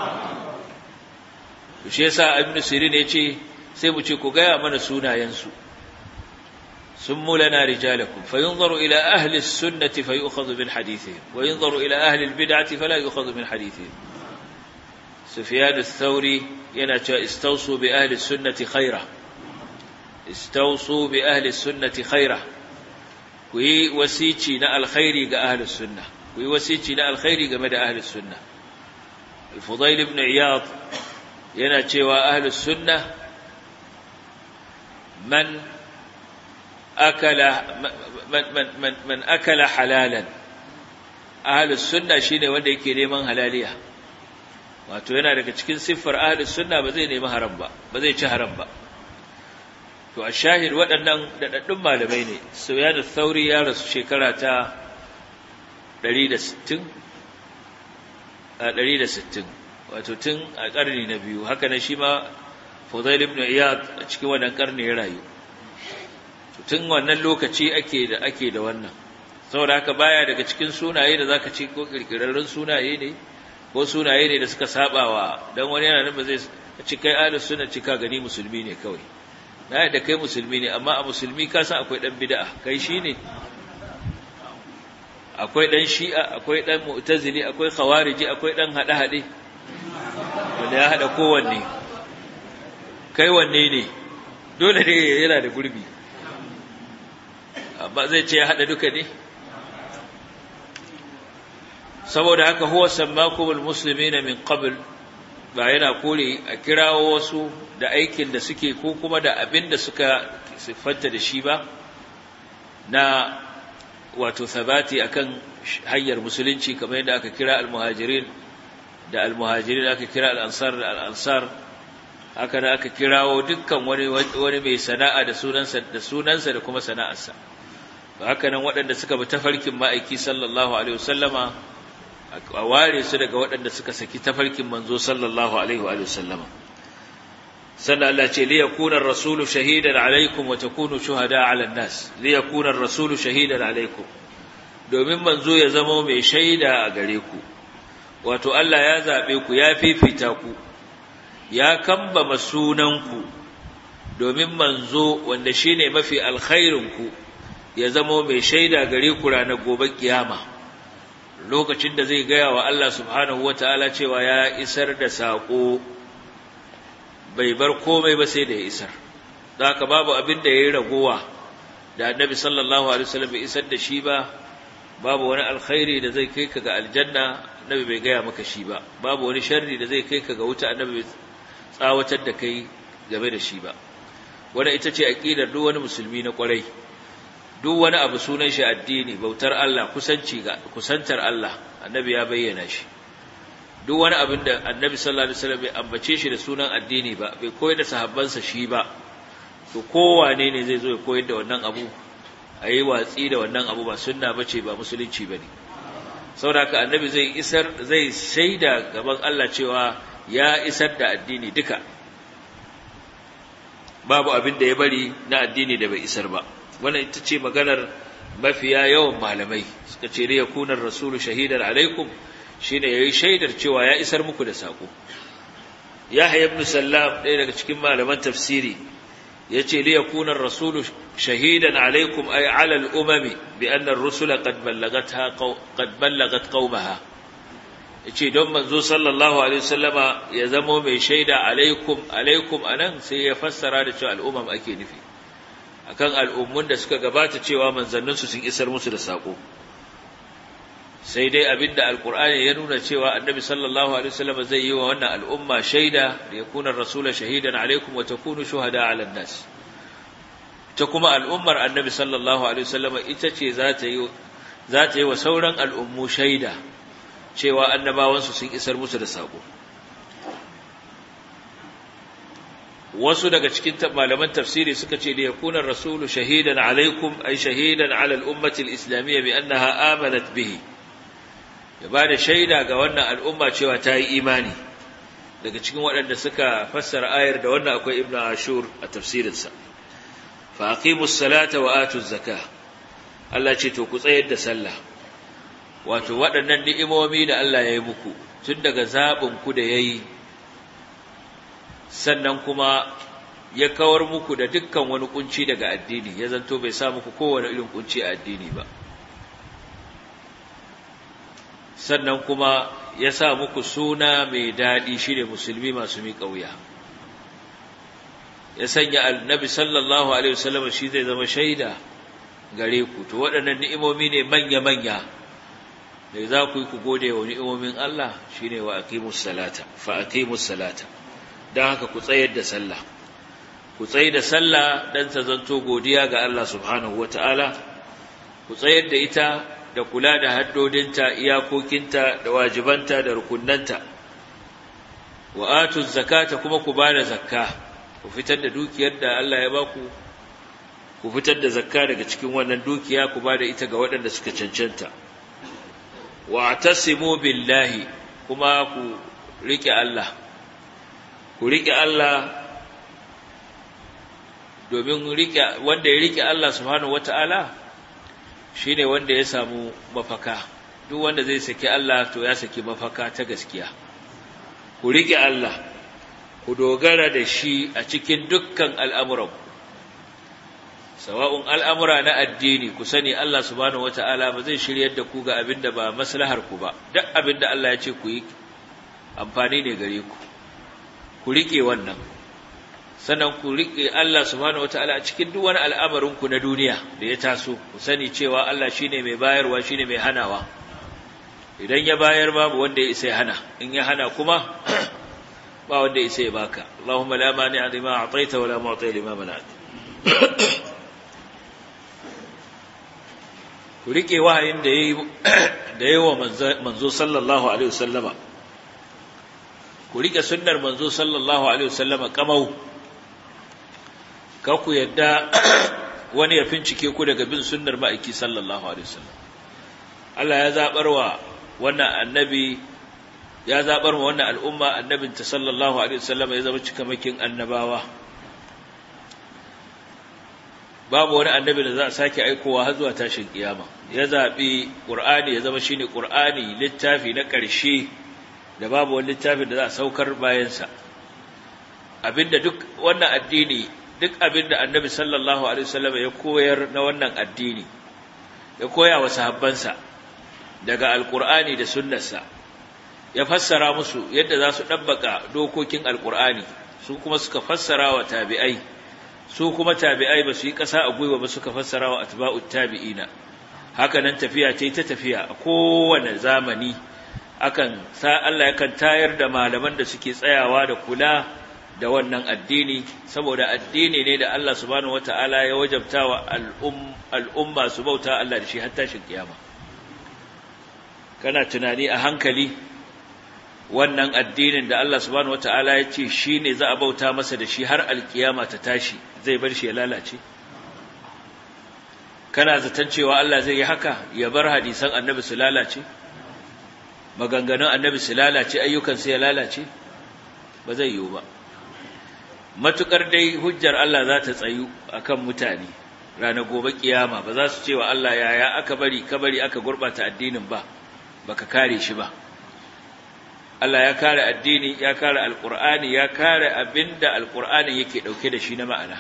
To shi yasa Ibn Sirin yace sai mu ce ku gaya mana sunayensu. سموا لنا رجالكم فينظر إلى أهل السنة فيؤخذ من حديثهم وينظر إلى أهل البدعة فلا يؤخذ من حديثهم. سفيان الثوري ينأتى استوصوا بأهل السنة خيرا، استوصوا بأهل السنة خيرا، كوي وسيتي نا الخير جاء أهل السنة، كوي وسيتي نا الخير جاء مدى أهل السنة. الفضيل بن عياض ينأتى وأهل السنة من أكل من من من من أكل حلالا. أهل السنة شيء wanda yake neman halaliya, wato yana daga cikin siffar ahlus sunna ba zai nemi haram ba, ba zai ci haram ba. To a shahid waɗannan daɗaɗɗun malamai ne. Sufyan al-Thawri ya rasu shekara ta ɗari da sittin a ɗari da sittin, wato tun a ƙarni na biyu. Haka ne shi ma Fudail ibn Iyad a cikin wannan ƙarni ya rayu. Tun wannan lokaci ake da ake da wannan. Saboda haka baya daga cikin sunaye da zaka ce ko kirkirarrun sunaye ne ko sunaye ne da suka sabawa, dan wani yana nan ba zai ci kai ahlus sunna ci ka gani musulmi ne kawai. Na da kai musulmi ne, amma a musulmi ka san akwai dan bid'a, kai shine akwai dan shi'a, akwai dan mu'tazili, akwai khawariji, akwai dan hade hade. wanda ya hada kowanne kai wanne ne dole ne yana da gurbi amma zai ce ya hada duka ne saboda haka huwa sammakumul muslimina min qabl ba yana kore a kirawo wasu da aikin da suke ko kuma da abin da suka siffanta da shi ba na wato sabati akan hanyar musulunci kamar yadda aka kira al-muhajirin da al-muhajirin aka kira al-ansar da al-ansar haka da aka kirawo dukkan wani wani mai sana'a da sunansa da sunansa da kuma sana'arsa haka nan waɗanda suka bi tafarkin ma'aiki sallallahu alaihi wasallama a ware su daga waɗanda suka saki tafarkin manzo sallallahu alaihi wa sallama sannan Allah ce li yakuna ar-rasulu shahidan alaikum wa takunu shuhada 'ala an-nas li yakuna ar-rasulu shahidan alaikum domin manzo ya zama mai shaida a gare ku wato Allah ya zabe ku ya fifita ku ya kambama sunanku domin manzo wanda shine mafi alkhairin ku ya zama mai shaida gare ku ranar gobe kiyama lokacin da zai gaya wa Allah subhanahu wataala cewa ya isar da sako bai bar komai ba sai da ya isar haka babu abin da yayi ragowa da Annabi sallallahu alaihi wasallam bai isar da shi ba babu wani alkhairi da zai kai ka ga aljanna Annabi bai gaya maka shi ba babu wani sharri da zai kai ka ga wuta Annabi bai tsawatar da kai game da shi ba wannan ita ce aqidar duk wani musulmi na kwarai duk wani abu sunan shi addini bautar Allah kusanci ga kusantar Allah Annabi ya bayyana shi duk wani abin da Annabi sallallahu alaihi wasallam bai ambace shi da sunan addini ba bai koyar da sahabbansa shi ba to kowane ne zai zo ya koyar da wannan abu ayi watsi da wannan abu ba sunna bace ba musulunci bane saboda haka Annabi zai isar zai shaida gaban Allah cewa ya isar da addini duka babu abin da ya bari na addini da bai isar ba wannan ita ce maganar mafiya yawan malamai suka ce li yakuna ar-rasulu shahidan alaikum shine yayi shaidar cewa ya isar muku da sako Yahya ibn Sallam ɗaya daga cikin malaman tafsiri yace li yakuna ar-rasulu shahidan alaikum ay ala al-umami bi anna ar-rusula qad ballagatha qad ballagat qaumaha yace don manzo sallallahu alaihi wasallama ya zamo mai shaida alaikum alaikum anan sai ya fassara da cewa al-umam ake nufi akan al'ummun da suka gabata cewa manzanninsu sun isar musu da sako sai dai abinda alqur'ani ya nuna cewa annabi sallallahu alaihi wasallam zai yi wa wannan al'umma shaida da yakuna ar-rasul shahidan alaikum wa takunu shuhada 'ala an-nas ta kuma al'ummar annabi sallallahu alaihi wasallam ita ce za ta yi za ta yi wa sauran al'ummu shaida cewa annabawansu sun isar musu da sako wasu daga cikin malaman tafsiri suka ce da yakuna rasulu shahidan alaikum ay shahidan ala al-ummati al-islamiyya bi annaha amanat bihi ya bada shaida ga wannan al'umma cewa ta yi imani daga cikin waɗanda suka fassara ayar da wannan akwai ibnu ashur a tafsirinsa fa aqimus salata wa atuz zakah Allah ce to ku tsayar da sallah wato waɗannan ni'imomi da Allah ya yi muku tun daga zabin ku da yayi sannan kuma ya kawar muku da dukkan wani kunci daga addini ya zanto bai sa muku kowane irin kunci a addini ba sannan kuma ya sa muku suna mai daɗi shine musulmi masu miƙa wuya ya sanya annabi sallallahu alaihi wasallam shi zai zama shaida gare ku to waɗannan ni'imomi ne manya-manya da za ku yi ku gode wa ni'imomin Allah shine wa aqimus salata fa aqimus salata dan haka ku tsayar da sallah ku tsayar da sallah dan ta zanto godiya ga Allah subhanahu wataala ku tsayar da ita da kula da haddodinta iyakokinta da wajibanta da rukunnanta wa atuz zakata kuma ku bada zakka ku fitar da dukiyar da Allah ya baku ku fitar da zakka daga cikin wannan dukiya ku bada ita ga waɗanda suka cancanta wa'tasimu billahi kuma ku rike Allah ku rike Allah domin rike wanda ya rike Allah subhanahu wataala shine wanda ya samu mafaka duk wanda zai saki Allah to ya saki mafaka ta gaskiya ku rike Allah ku dogara da shi a cikin dukkan al'amuran sawa'un al'amura na addini ku sani Allah subhanahu wata'ala ba zai shiryar da ku ga abinda ba maslahar ku ba duk abinda Allah ya ce ku yi amfani ne gare ku ku rike wannan sannan ku rike Allah subhanahu wataala a cikin duk wani al'amarin ku na duniya da ya taso ku sani cewa Allah shine mai bayarwa shine mai hanawa idan ya bayar babu wanda ya isa ya hana in ya hana kuma ba wanda ya isa ya baka Allahumma la mani'a lima a'taita wa la mu'ti lima mana'ta ku rike wahayin da yayi da yayi wa manzo sallallahu alaihi wasallama ku rike sunnar manzo sallallahu alaihi wasallama kamau ka ku yadda wani ya fincike ku daga bin sunnar ma'aiki sallallahu alaihi wasallam Allah ya zabarwa wannan annabi ya zabar wa wannan al'umma annabinta sallallahu alaihi wasallama ya zama cikamakin annabawa babu wani annabi da za a sake aikowa har zuwa tashin kiyama ya zabi qur'ani ya zama shine qur'ani littafi na ƙarshe da babu wani littafin da za a saukar bayan sa abinda duk wannan addini duk abinda annabi sallallahu alaihi wasallam ya koyar na wannan addini ya koya wa sahabbansa daga alqur'ani da sunnarsa ya fassara musu yadda za su dabbaka dokokin alqur'ani su kuma suka fassara wa tabi'ai su kuma tabi'ai ba su yi ƙasa a gwiwa ba suka fassara wa atba'ut tabi'ina haka nan tafiya ce ta tafiya a kowane zamani akan sa Allah yakan tayar da malaman da suke tsayawa da kula da wannan addini saboda addini ne da Allah subhanahu wataala ya wajabtawa al'um al'umma su bauta Allah da shi har tashin kiyama kana tunani a hankali wannan addinin da Allah subhanahu wataala ya ce shine za a bauta masa da shi har alkiyama ta tashi zai bar shi ya lalace kana zaton cewa Allah zai yi haka ya bar hadisan annabi su lalace maganganun annabi su lalace ayyukan su ya lalace ba zai yiwu ba matukar dai hujjar Allah za ta tsayu akan mutane ranar gobe kiyama ba za su ce wa Allah yaya aka bari ka bari aka gurbata addinin ba baka kare shi ba Allah ya kare addini ya kare alqur'ani ya kare abinda alqur'ani yake dauke da shi na ma'ana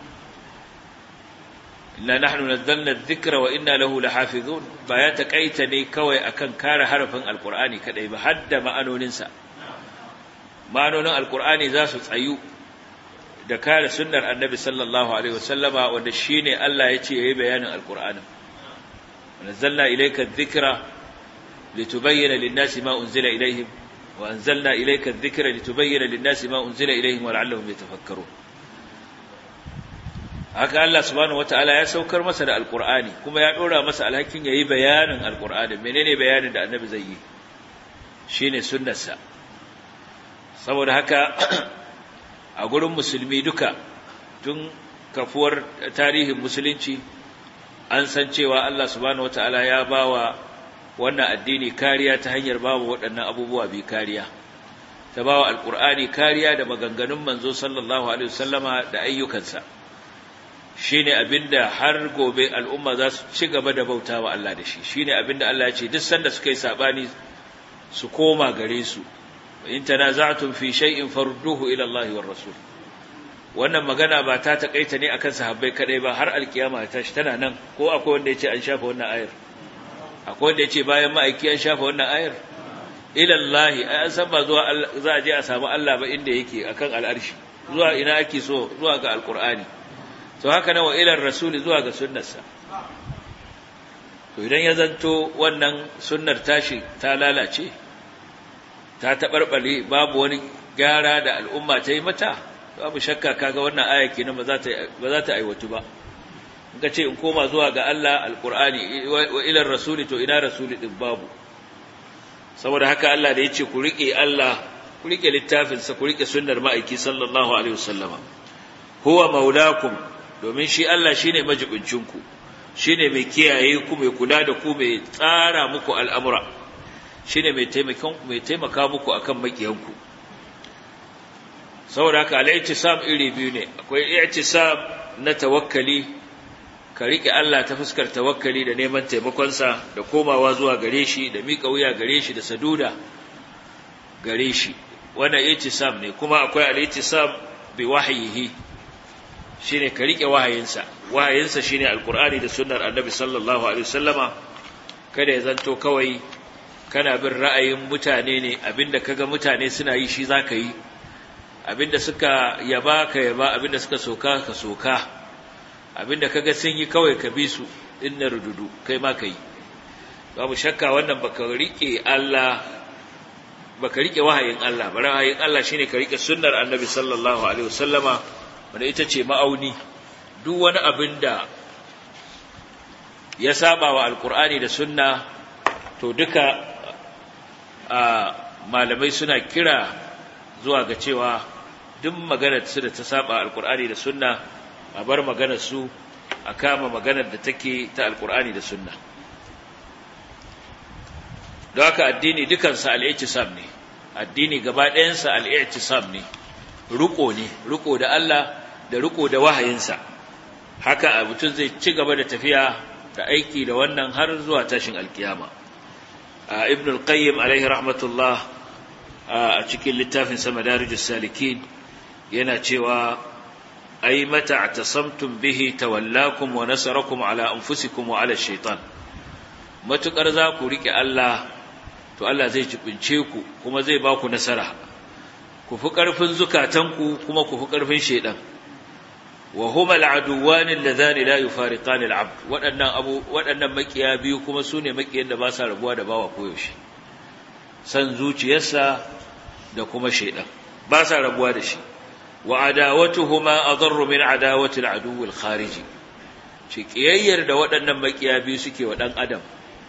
inna nahnu nazzalna adh-dhikra wa inna lahu lahafizun ba ya takaita ne kawai akan kare harafin alqur'ani kadai ba hadda ma'anonin sa ma'anonin alqur'ani za su tsayu da kare sunnar annabi sallallahu alaihi wasallama wanda shine Allah ya ce yayi bayanin alqur'ani nazzalna ilayka adh-dhikra litubayyana lin-nasi ma unzila ilayhim وأنزلنا إليك الذكر لتبين للناس ما أنزل إليهم ولعلهم يتفكرون haka Allah subhanahu wataala ya saukar masa da alqur'ani kuma ya dora masa alhakin yayi bayanin alqur'ani menene bayanin da annabi zai yi shine sunnarsa saboda haka a gurin musulmi duka tun kafuwar tarihin musulunci an san cewa Allah subhanahu wataala ya bawa wannan addini kariya ta hanyar babu waɗannan abubuwa bi kariya ta bawa alqur'ani kariya da maganganun manzo sallallahu alaihi wasallama da ayyukansa shine abinda har gobe al'umma za su ci gaba da bautawa Allah da shi shine abinda Allah ya ce duk sanda suka yi sabani su koma gare su in tanaza'tum fi shay'in farduhu ila Allah war rasul wannan magana ba ta takaita ne akan sahabbai kadai ba har alkiyama ta shi tana nan ko akwai wanda yace an shafa wannan ayar akwai wanda yace bayan ma'aiki an shafa wannan ayar ila Allah an san ba zuwa za a je a samu Allah ba inda yake akan al'arshi zuwa ina ake so zuwa ga alqur'ani to haka nawa ila rasuli zuwa ga sunnarsa to idan ya zanto wannan sunnar tashi ta lalace ta tabarbale babu wani gyara da al'umma ta yi mata babu shakka kaga wannan aya kenan ba za ta ba za ta aiwatu ba in ka ce in koma zuwa ga Allah alqur'ani wa ila rasuli to ina rasuli din babu saboda haka Allah da yace ku rike Allah ku rike littafin sa ku rike sunnar ma'aiki sallallahu alaihi wasallama huwa maulakum domin shi Allah shine majibincin ku shine mai kiyaye ku mai kula da ku mai tsara muku al'amura shine mai taimakon mai taimaka muku akan makiyanku saboda haka al-i'tisam iri biyu ne akwai i'tisam na tawakkali ka rike Allah ta fuskar tawakkali da neman taimakon sa da komawa zuwa gare shi da mika wuya gare shi da saduda gare shi wannan i'tisam ne kuma akwai al-i'tisam bi wahyihi shine ka rike wahayinsa wahayinsa shine alqur'ani da sunnar annabi sallallahu alaihi wasallama kada ya zanto kawai kana bin ra'ayin mutane ne abinda kaga mutane suna yi shi zaka yi abinda suka yaba ka yaba, abinda suka soka ka soka, abinda kaga sun yi kawai ka bi su inna rududu kai ma kai. Babu shakka wannan baka rike Allah, baka rike wahayin Allah, bare wahayin Allah shine ka rike sunnar Annabi sallallahu alaihi wasallama, wanda ita ce ma'auni. Duk wani abinda ya saba wa alqur'ani da sunna to duka a malamai suna kira zuwa ga cewa duk maganar su da ta saba alqur'ani da sunna a bar maganar su a kama maganar da take ta alqur'ani da sunna. don haka addini dukansa al-i'tisam ne, addini gaba ɗayansa al-i'tisam ne, ruko ne, ruko da Allah da ruko da wahayinsa. Haka mutum zai ci gaba da tafiya da aiki da wannan har zuwa tashin alkiyama. Ibn al-Qayyim alaihi rahmatullah a cikin littafin sa Madarijus Salikin yana cewa ay mata atasamtum bihi tawallakum wa nasarakum ala anfusikum wa ala ash-shaytan. Matukar za ku rike Allah to Allah zai jibince ku kuma zai ba ku nasara, ku fi ƙarfin zukatanku kuma ku fi ƙarfin shaidan. wa huma al-aduwan alladhani la yufariqan al-'abd, waɗannan abu waɗannan makiya biyu kuma sune makiyan da ba sa rabuwa da bawa koyaushe, san zuciyarsa da kuma shaidan ba sa rabuwa da shi. wa adawatuhuma adarru min adawati al-aduw al-khariji, shi kiyayyar da waɗannan makiya biyu suke wa dan adam,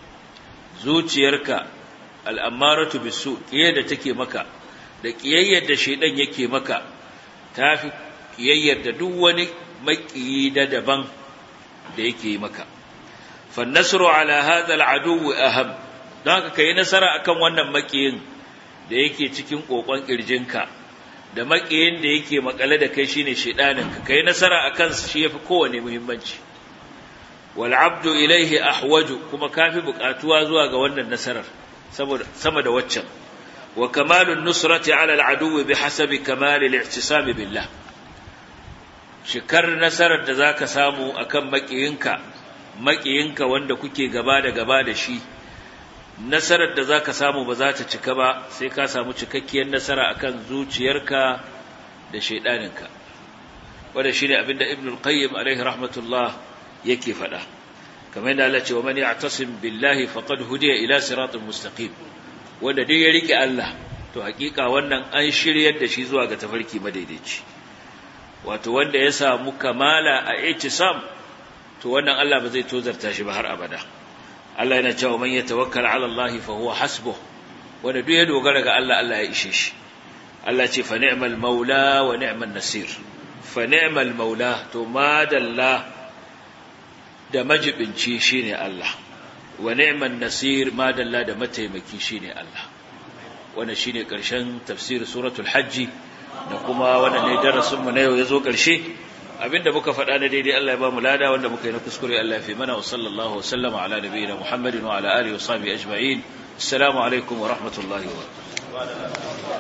zuciyarka al'ammaratu bisu, ƙiyayyar da take maka da ƙiyayyar da shaidan yake maka ta fi ƙiyayyar da duk wani maƙiyi da daban da yake maka. fannasru ala hadha al'aduwwi aham, don haka kai nasara akan wannan maƙiyin da yake cikin ƙoƙon ƙirjinka, da maƙiyin da yake makale da kai shine shaidaninka, kai nasara akan shi yafi kowane muhimmanci. wal abdu ilaihi ahwaju, kuma kafi buƙatuwa zuwa ga wannan nasarar sama da waccan. wa kamalun nusrati ala al'aduwwi bihasabi kamali al-i'tisam billah, shikar nasarar da zaka samu akan makiyinka makiyinka wanda kuke gaba da gaba da shi, nasarar da zaka samu ba za ta cika ba sai ka samu cikakkiyar nasara akan zuciyarka da shaydaninka. wanda shine abinda Ibn al-Qayyim alaihi rahmatullah yake faɗa, kamar yadda Allah ce wa man ya'tasim billahi faqad hudiya ila siratin mustaqim, wanda dai ya rike Allah to hakika wannan an shiryar da shi zuwa ga tafarki madaidaici. wato wanda ya samu kamala a i'tisam to wannan Allah ba zai tozarta shi ba har abada. Allah yana cewa man yatawakkal ala Allah fa huwa hasbuh, wanda duk ya dogara ga Allah Allah ya ishe shi. Allah ce fa ni'mal maula wa ni'man nasir, fa ni'mal maula to madalla da majibinci shine Allah, wa ni'man nasir madalla da mataimaki shine Allah. wannan shine karshen tafsir suratul hajj, da kuma wannan ne darasin mu na yau yazo karshe. abinda muka faɗa na daidai Allah ya ba mu lada, wanda muka yi na kuskure Allah ya fi mana. wa sallallahu wa sallama ala nabiyina Muhammadin wa ala alihi wa sahbihi ajma'in. assalamu alaikum wa rahmatullahi wa barakatuh.